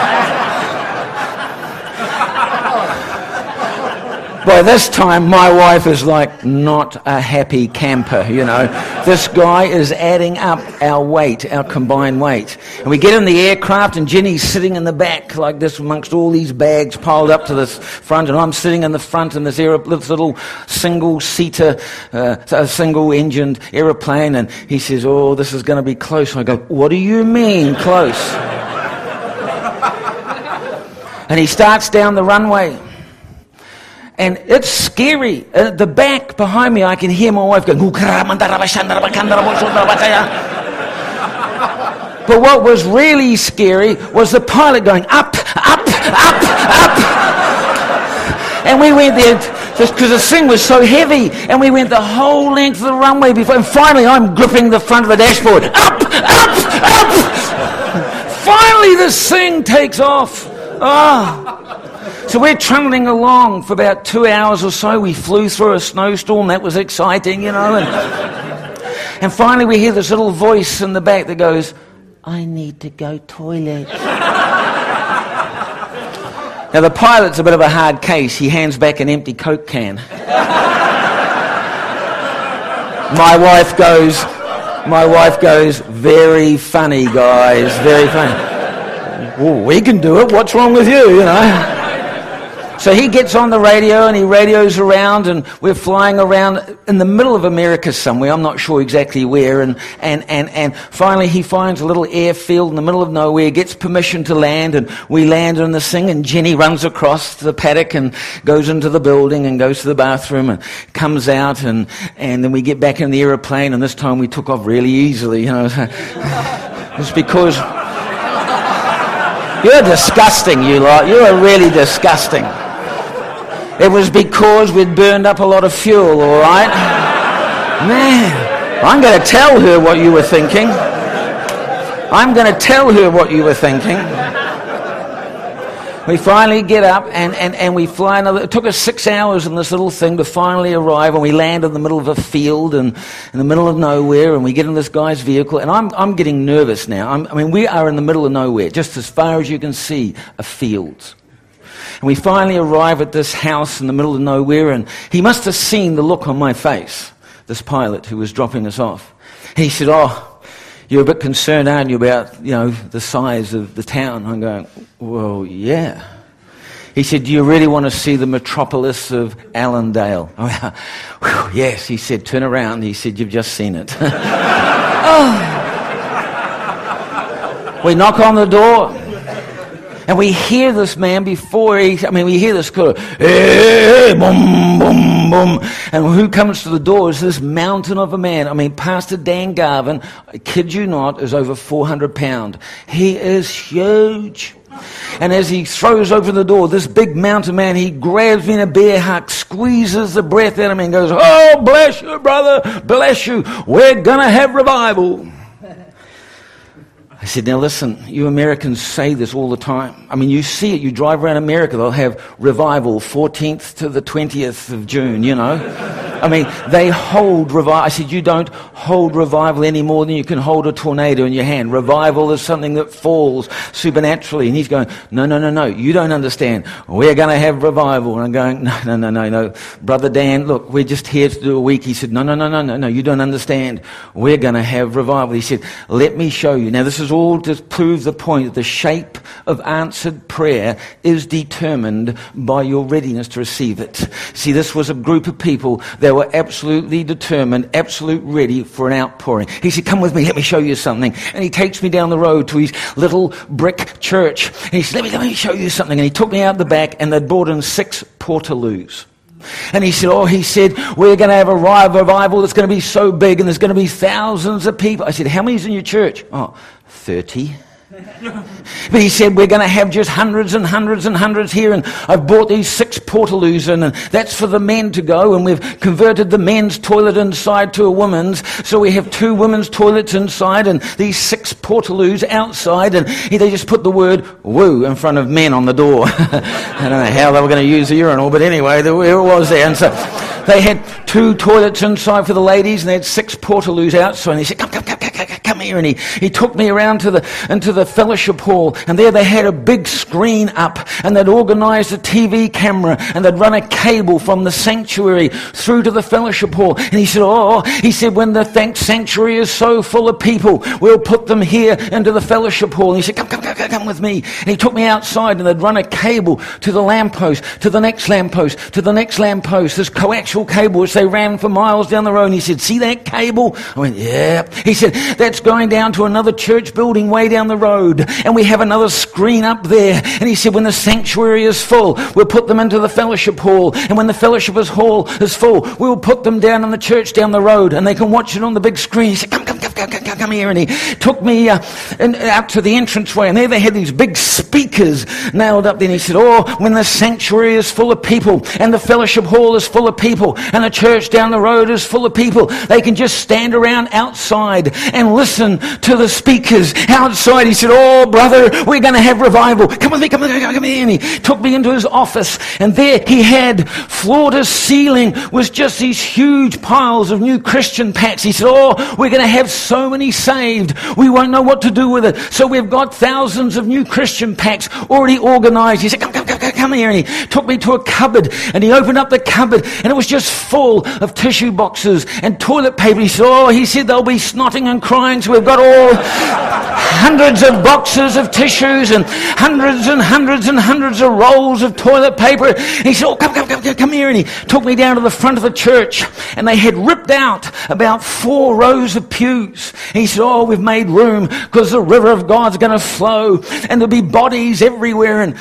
by this time, my wife is like not a happy camper, you know. This guy is adding up our weight, our combined weight. And we get in the aircraft, and Jenny's sitting in the back like this amongst all these bags piled up to this front, and I'm sitting in the front in this, aer- this little single-seater, uh, single-engined aeroplane, and he says, oh, this is going to be close. I go, what do you mean, close? And he starts down the runway. And it's scary. At the back behind me, I can hear my wife going, but what was really scary was the pilot going up, up, up, up. And we went there just because the thing was so heavy. And we went the whole length of the runway before. And finally, I'm gripping the front of the dashboard. Up, up, up. Finally, this thing takes off. Ah. Oh. So we're trundling along for about two hours or so. We flew through a snowstorm. That was exciting, you know. And, and finally we hear this little voice in the back that goes, I need to go toilet. Now the pilot's a bit of a hard case. He hands back an empty Coke can. My wife goes, my wife goes, very funny, guys, very funny. Well, we can do it. What's wrong with you, you know? So he gets on the radio and he radios around, and we're flying around in the middle of America somewhere. I'm not sure exactly where. And, and, and, and finally he finds a little airfield in the middle of nowhere, gets permission to land, and we land in this thing, and Jenny runs across the paddock and goes into the building and goes to the bathroom and comes out, and, and then we get back in the aeroplane, and this time we took off really easily. You know, it's because you're disgusting, you lot. You are really disgusting. It was because we'd burned up a lot of fuel, all right? Man, I'm going to tell her what you were thinking. I'm going to tell her what you were thinking. We finally get up and, and, and we fly another... It took us six hours in this little thing to finally arrive, and we land in the middle of a field and in the middle of nowhere, and we get in this guy's vehicle, and I'm I'm getting nervous now. I'm, I mean, we are in the middle of nowhere, just as far as you can see, a field. And we finally arrive at this house in the middle of nowhere, and he must have seen the look on my face, this pilot who was dropping us off. And he said, oh, you're a bit concerned, aren't you, about, you know, the size of the town? I'm going, well, yeah. He said, do you really want to see the metropolis of Allendale? Oh, whew, yes. He said, turn around. He said, you've just seen it. Oh. We knock on the door. And we hear this man before he, I mean, we hear this kind of, hey, boom, boom, boom. And who comes to the door is this mountain of a man. I mean, Pastor Dan Garvin, I kid you not, is over four hundred pounds. He is huge. And as he throws open the door, this big mountain man, he grabs me in a bear hug, squeezes the breath out of me and goes, oh, bless you, brother, bless you. We're going to have revival. I said, now listen, you Americans say this all the time. I mean, you see it. You drive around America, they'll have revival fourteenth to the twentieth of June, you know. I mean, they hold revival. I said, you don't hold revival any more than you can hold a tornado in your hand. Revival is something that falls supernaturally. And he's going, no, no, no, no, you don't understand. We're going to have revival. And I'm going, no, no, no, no, no. Brother Dan, look, we're just here to do a week. He said, no, no, no, no, no, no, you don't understand. We're going to have revival. He said, let me show you. Now, this is all to prove the point that the shape of answered prayer is determined by your readiness to receive it. See, this was a group of people that were absolutely determined, absolute ready for an outpouring. He said, come with me, let me show you something. And he takes me down the road to his little brick church. And he said, let me, let me show you something. And he took me out the back, and they'd brought in six portaloos. And he said, oh, he said, we're going to have a revival that's going to be so big, and there's going to be thousands of people. I said, how many's in your church? Oh, thirty. But he said, we're going to have just hundreds and hundreds and hundreds here, and I've brought these six portaloos in, and that's for the men to go, and we've converted the men's toilet inside to a women's, so we have two women's toilets inside and these six portaloos outside, and they just put the word woo in front of men on the door. I don't know how they were going to use the urinal, but anyway, there it was there. And so they had two toilets inside for the ladies, and they had six portaloos outside, and he said, come, come, come, come, come, come here. And he, he took me around to the into the fellowship hall, and there they had a big screen up, and they'd organised a T V camera, and they'd run a cable from the sanctuary through to the fellowship hall. And he said, oh, he said, when the thank sanctuary is so full of people, we'll put them here into the fellowship hall. And he said, come, come, come, come, come with me. And he took me outside, and they'd run a cable to the lamppost, to the next lamppost, to the next lamppost, this coaxial cable which they ran for miles down the road. And he said, see that cable? I went, yeah. He said, that's going down to another church building way down the road, and we have another screen up there. And he said, when the sanctuary is full, we'll put them into the fellowship hall, and when the fellowship is hall is full, we'll put them down in the church down the road, and they can watch it on the big screen. He said, come, come, come, come, come, come here. And he took me uh, in, out to the entranceway, and there they had these big speakers nailed up there. And he said, oh, when the sanctuary is full of people, and the fellowship hall is full of people, and the church down the road is full of people, they can just stand around outside and listen to the speakers outside. He said, oh, brother, we're going to have revival. Come with me, come with me, come with me. And he took me into his office, and there he had, floor to ceiling, was just these huge piles of new Christian packs. He said, oh, we're going to have so many saved, we won't know what to do with it. So we've got thousands of new Christian packs already organized. He said, come, come, come, come, come here. And he took me to a cupboard, and he opened up the cupboard, and it was just full of tissue boxes and toilet paper. He said, oh, he said, they'll be snotting and crying, so we've got all hundreds of boxes of tissues and hundreds and hundreds and hundreds of rolls of toilet paper. And he said, oh, come, come, come, come here. And he took me down to the front of the church, and they had ripped out about four rows of pews. And he said, oh, we've made room because the river of God's going to flow, and there'll be bodies everywhere. And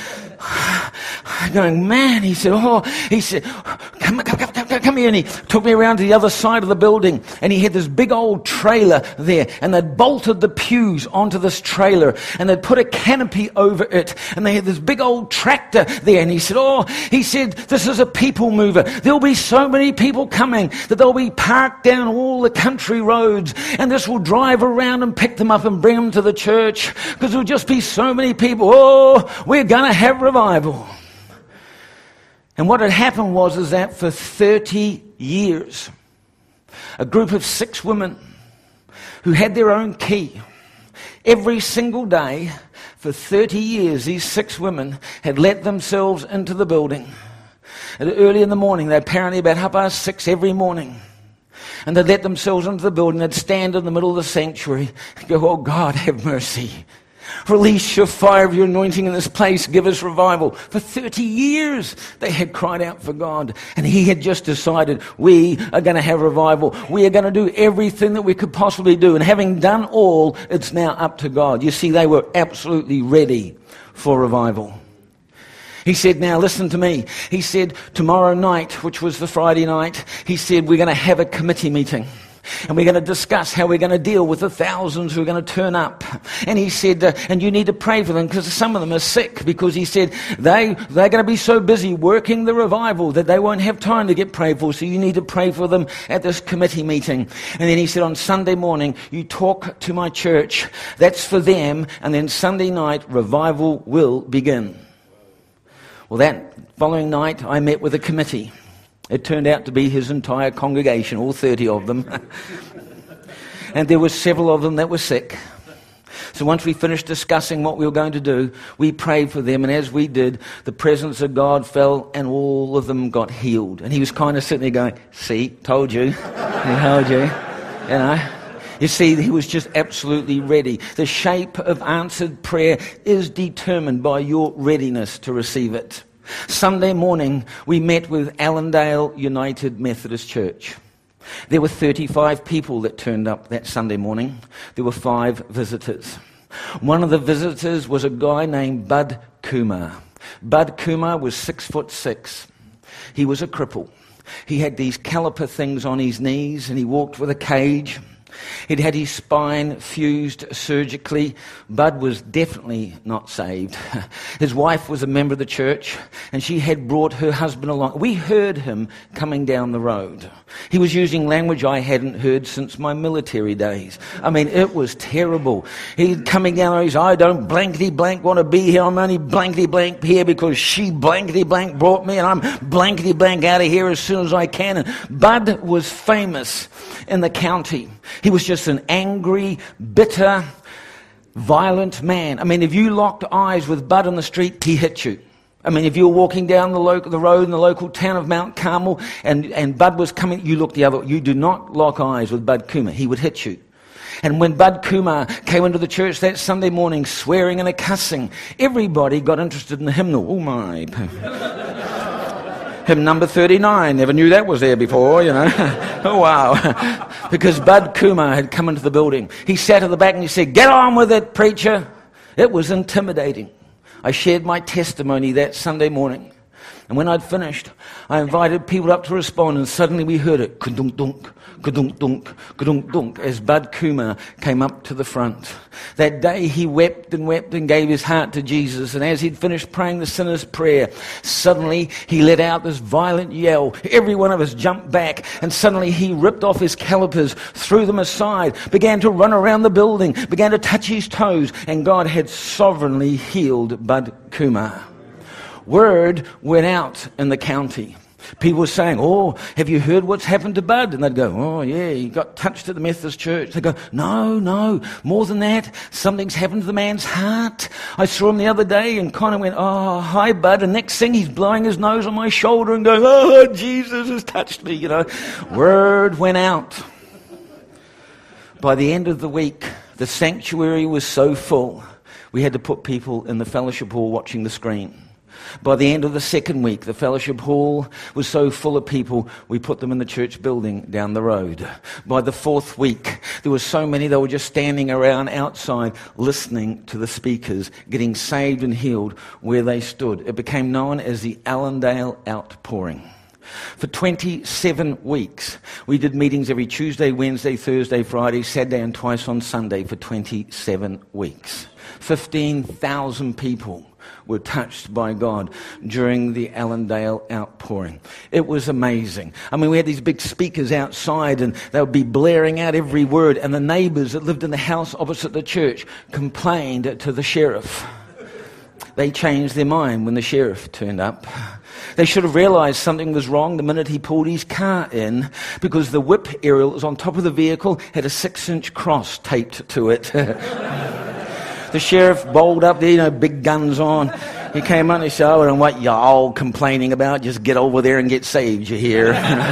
I'm going, man, he said, oh, he said, come, come, come, come, come here. And he took me around to the other side of the building, and he had this big old trailer there, and they'd bolted the pews onto this trailer, and they'd put a canopy over it, and they had this big old tractor there. And he said, oh, he said, this is a people mover. There'll be so many people coming that they'll be parked down all the country roads, and this will drive around and pick them up and bring them to the church, because there'll just be so many people. Oh, we're going to have revival. And what had happened was is that for thirty years, a group of six women who had their own key, every single day for thirty years, these six women had let themselves into the building. And early in the morning, they apparently about half past six every morning, and they'd let themselves into the building. They'd stand in the middle of the sanctuary and go, oh God, have mercy. Release your fire of your anointing in this place. Give us revival. For thirty years, they had cried out for God. And he had just decided, we are going to have revival. We are going to do everything that we could possibly do. And having done all, it's now up to God. You see, they were absolutely ready for revival. He said, now listen to me. He said, tomorrow night, which was the Friday night, he said, we're going to have a committee meeting. And we're going to discuss how we're going to deal with the thousands who are going to turn up. And he said, uh, and you need to pray for them because some of them are sick. Because he said, they, they're going to be so busy working the revival that they won't have time to get prayed for. So you need to pray for them at this committee meeting. And then he said, on Sunday morning, you talk to my church. That's for them. And then Sunday night, revival will begin. Well, that following night, I met with a committee. It turned out to be his entire congregation, all thirty of them. And there were several of them that were sick. So once we finished discussing what we were going to do, we prayed for them. And as we did, the presence of God fell and all of them got healed. And he was kind of sitting there going, see, told you. I told you. You know. You see, he was just absolutely ready. The shape of answered prayer is determined by your readiness to receive it. Sunday morning, we met with Allendale United Methodist Church. There were thirty-five people that turned up that Sunday morning. There were five visitors. One of the visitors was a guy named Bud Kumar. Bud Kumar was six foot six. He was a cripple. He had these caliper things on his knees and he walked with a cage. He'd had his spine fused surgically. Bud was definitely not saved. His wife was a member of the church, and she had brought her husband along. We heard him coming down the road. He was using language I hadn't heard since my military days. I mean, it was terrible. He'd coming down the road, he's, I don't blankety blank want to be here. I'm only blankety blank here because she blankety blank brought me, and I'm blankety blank out of here as soon as I can. And Bud was famous in the county. He was just an angry, bitter, violent man. I mean, if you locked eyes with Bud on the street, he hit you. I mean, if you were walking down the, local, the road in the local town of Mount Carmel and, and Bud was coming, you looked the other way. You do not lock eyes with Bud Kumar. He would hit you. And when Bud Kumar came into the church that Sunday morning swearing and a cussing, everybody got interested in the hymnal. Oh, my. Hymn number thirty-nine. Never knew that was there before, you know. Oh, wow. Because Bud Kumar had come into the building. He sat at the back and he said, get on with it, preacher. It was intimidating. I shared my testimony that Sunday morning. And when I'd finished, I invited people up to respond, and suddenly we heard it, ka-dunk-dunk, ka-dunk-dunk, ka-dunk-dunk, as Bud Kumar came up to the front. That day he wept and wept and gave his heart to Jesus, and as he'd finished praying the sinner's prayer, suddenly he let out this violent yell. Every one of us jumped back, and suddenly he ripped off his calipers, threw them aside, began to run around the building, began to touch his toes, and God had sovereignly healed Bud Kumar. Word went out in the county. People were saying, oh, have you heard what's happened to Bud? And they'd go, oh, yeah, he got touched at the Methodist church. They'd go, no, no, more than that. Something's happened to the man's heart. I saw him the other day and kind of went, oh, hi, Bud. And next thing, he's blowing his nose on my shoulder and going, oh, Jesus has touched me, you know. Word went out. By the end of the week, the sanctuary was so full, we had to put people in the fellowship hall watching the screen. By the end of the second week, the fellowship hall was so full of people, we put them in the church building down the road. By the fourth week, there were so many that were just standing around outside listening to the speakers, getting saved and healed where they stood. It became known as the Allendale Outpouring. For twenty-seven weeks, we did meetings every Tuesday, Wednesday, Thursday, Friday, Saturday, and twice on Sunday for twenty-seven weeks. fifteen thousand people were touched by God during the Allendale Outpouring. It was amazing. I mean, we had these big speakers outside and they would be blaring out every word, and the neighbours that lived in the house opposite the church complained to the sheriff. They changed their mind when the sheriff turned up. They should have realised something was wrong the minute he pulled his car in, because the whip aerial that was on top of the vehicle had a six-inch cross taped to it. The sheriff bowled up there, you know, big guns on. He came on and said, oh, and what you're all complaining about, just get over there and get saved, you hear.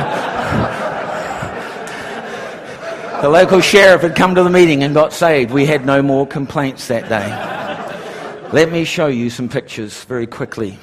The local sheriff had come to the meeting and got saved. We had no more complaints that day. Let me show you some pictures very quickly.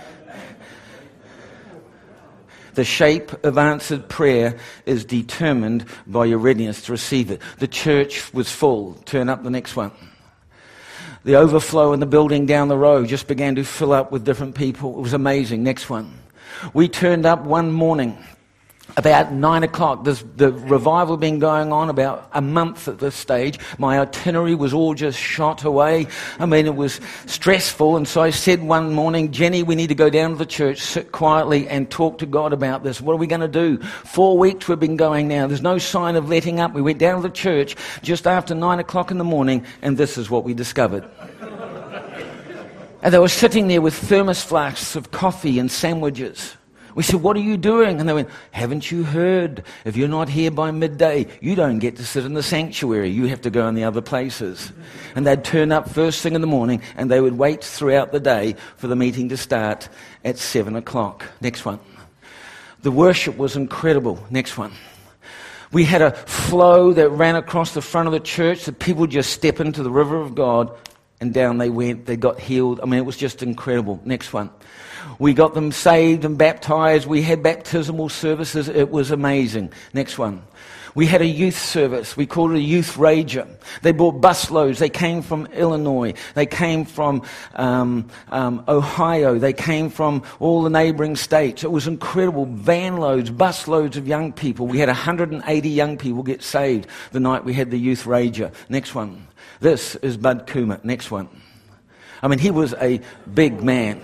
The shape of answered prayer is determined by your readiness to receive it. The church was full. Turn up the next one. The overflow in the building down the road just began to fill up with different people. It was amazing. Next one. We turned up one morning about nine o'clock. This, the revival had been going on about a month at this stage. My itinerary was all just shot away. I mean, it was stressful. And so I said one morning, Jenny, we need to go down to the church, sit quietly and talk to God about this. What are we going to do? Four weeks we've been going now. There's no sign of letting up. We went down to the church just after nine o'clock in the morning, and this is what we discovered. And they were sitting there with thermos flasks of coffee and sandwiches. We said, what are you doing? And they went, haven't you heard? If you're not here by midday, you don't get to sit in the sanctuary. You have to go in the other places. And they'd turn up first thing in the morning, and they would wait throughout the day for the meeting to start at seven o'clock. Next one. The worship was incredible. Next one. We had a flow that ran across the front of the church that people just step into the river of God, and down they went. They got healed. I mean, it was just incredible. Next one. We got them saved and baptized. We had baptismal services. It was amazing. Next one. We had a youth service. We called it a youth rager. They brought busloads. They came from Illinois. They came from um, um, Ohio. They came from all the neighboring states. It was incredible. Van loads, busloads of young people. We had one hundred eighty young people get saved the night we had the youth rager. Next one. This is Bud Coomer. Next one. I mean, he was a big man.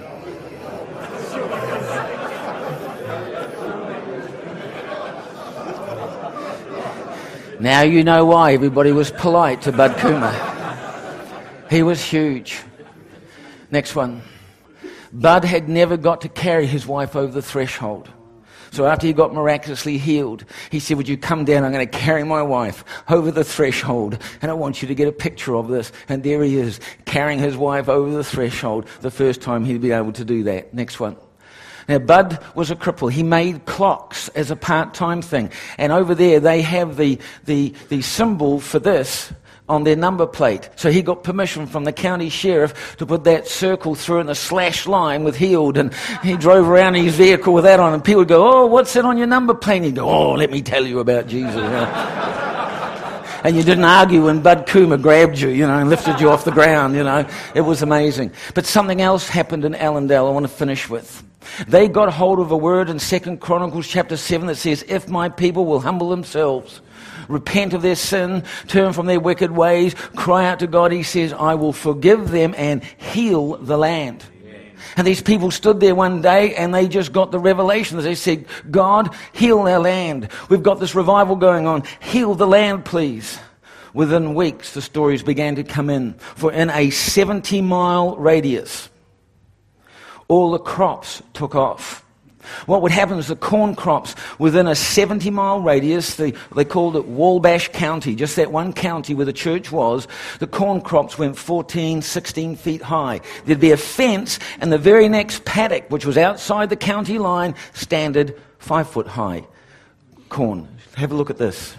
Now you know why everybody was polite to Bud Coomer. He was huge. Next one. Bud had never got to carry his wife over the threshold. So after he got miraculously healed, he said, would you come down? I'm going to carry my wife over the threshold, and I want you to get a picture of this. And there he is, carrying his wife over the threshold, the first time he'd be able to do that. Next one. Now, Bud was a cripple. He made clocks as a part-time thing. And over there, they have the, the, the symbol for this on their number plate. So he got permission from the county sheriff to put that circle through in a slash line with healed. And he drove around in his vehicle with that on. And people would go, oh, what's that on your number plate? And he'd go, oh, let me tell you about Jesus. And you didn't argue when Bud Coomer grabbed you, you know, and lifted you off the ground, you know. It was amazing. But something else happened in Allendale I want to finish with. They got hold of a word in Second Chronicles chapter seven that says, if my people will humble themselves, repent of their sin, turn from their wicked ways, cry out to God, he says, I will forgive them and heal the land. And these people stood there one day and they just got the revelation. They said, God, heal our land. We've got this revival going on. Heal the land, please. Within weeks, the stories began to come in. For in a seventy mile radius, all the crops took off. What would happen is the corn crops within a seventy mile radius, the, they called it Wabash County, just that one county where the church was, the corn crops went fourteen, sixteen feet high. There'd be a fence, and the very next paddock, which was outside the county line, standard five foot high corn. Have a look at this.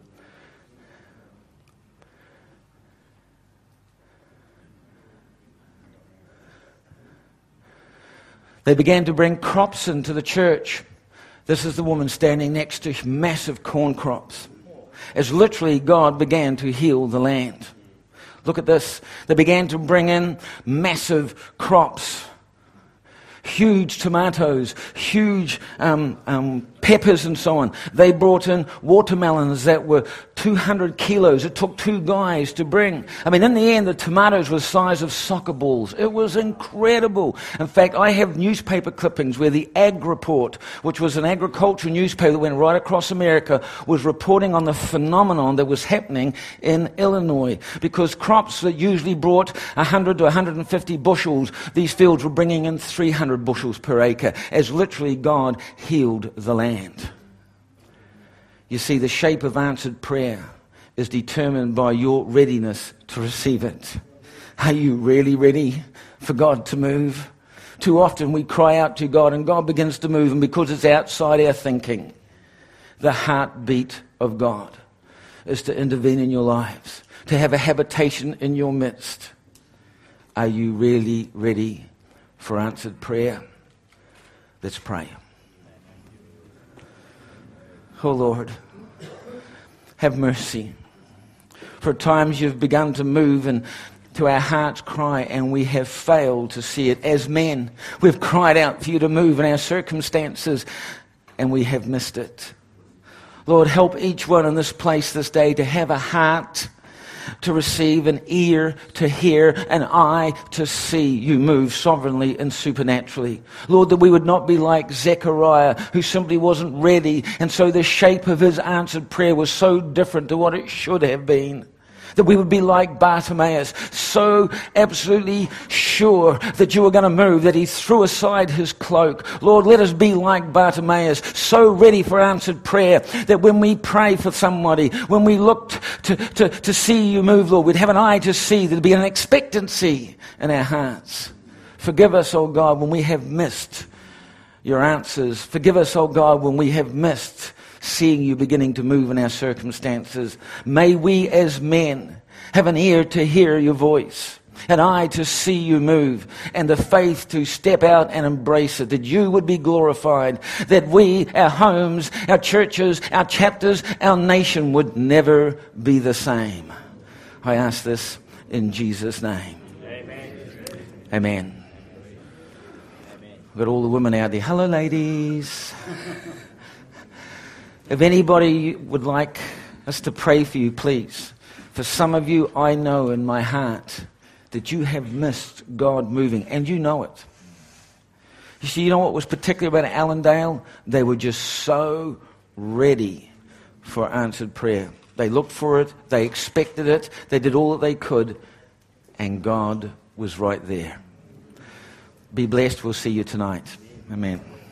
They began to bring crops into the church. This is the woman standing next to massive corn crops. As literally God began to heal the land. Look at this. They began to bring in massive crops. Huge tomatoes, huge um, um, peppers and so on. They brought in watermelons that were two hundred kilos. It took two guys to bring. I mean, in the end, the tomatoes were the size of soccer balls. It was incredible. In fact, I have newspaper clippings where the Ag Report, which was an agricultural newspaper that went right across America, was reporting on the phenomenon that was happening in Illinois. Because crops that usually brought one hundred to one hundred fifty bushels, these fields were bringing in three hundred bushels per acre, as literally God healed the land. You see, the shape of answered prayer is determined by your readiness to receive it. Are you really ready for God to move? Too often we cry out to God and God begins to move, and because it's outside our thinking, the heartbeat of God is to intervene in your lives, to have a habitation in your midst. Are you really ready for answered prayer? Let's pray. Oh Lord, have mercy. For times you've begun to move and to our heart's cry, and we have failed to see it. As men, we've cried out for you to move in our circumstances, and we have missed it. Lord, help each one in this place this day to have a heart to receive, an ear to hear, an eye to see you move sovereignly and supernaturally. Lord, that we would not be like Zechariah, who simply wasn't ready, and so the shape of his answered prayer was so different to what it should have been. That we would be like Bartimaeus, so absolutely sure that you were going to move, that he threw aside his cloak. Lord, let us be like Bartimaeus, so ready for answered prayer, that when we pray for somebody, when we look to, to, to see you move, Lord, we'd have an eye to see, there'd be an expectancy in our hearts. Forgive us, oh God, when we have missed your answers. Forgive us, oh God, when we have missed seeing you beginning to move in our circumstances. May we as men have an ear to hear your voice, an eye to see you move, and the faith to step out and embrace it, that you would be glorified, that we, our homes, our churches, our chapters, our nation would never be the same. I ask this in Jesus' name. Amen. Amen. We've got all the women out there. Hello, ladies. If anybody would like us to pray for you, please. For some of you, I know in my heart that you have missed God moving, and you know it. You see, you know what was particular about Allendale? They were just so ready for answered prayer. They looked for it, they expected it, they did all that they could, and God was right there. Be blessed. We'll see you tonight. Amen.